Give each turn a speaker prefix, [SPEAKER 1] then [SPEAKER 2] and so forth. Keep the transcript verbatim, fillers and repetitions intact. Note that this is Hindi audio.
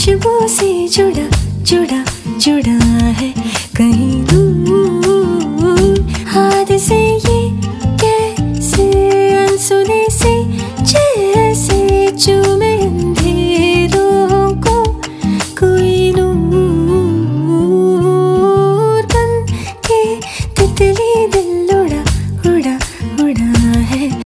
[SPEAKER 1] खुशबू से जुड़ा जुड़ा जुड़ा है कहीं दूर, हाथ से ये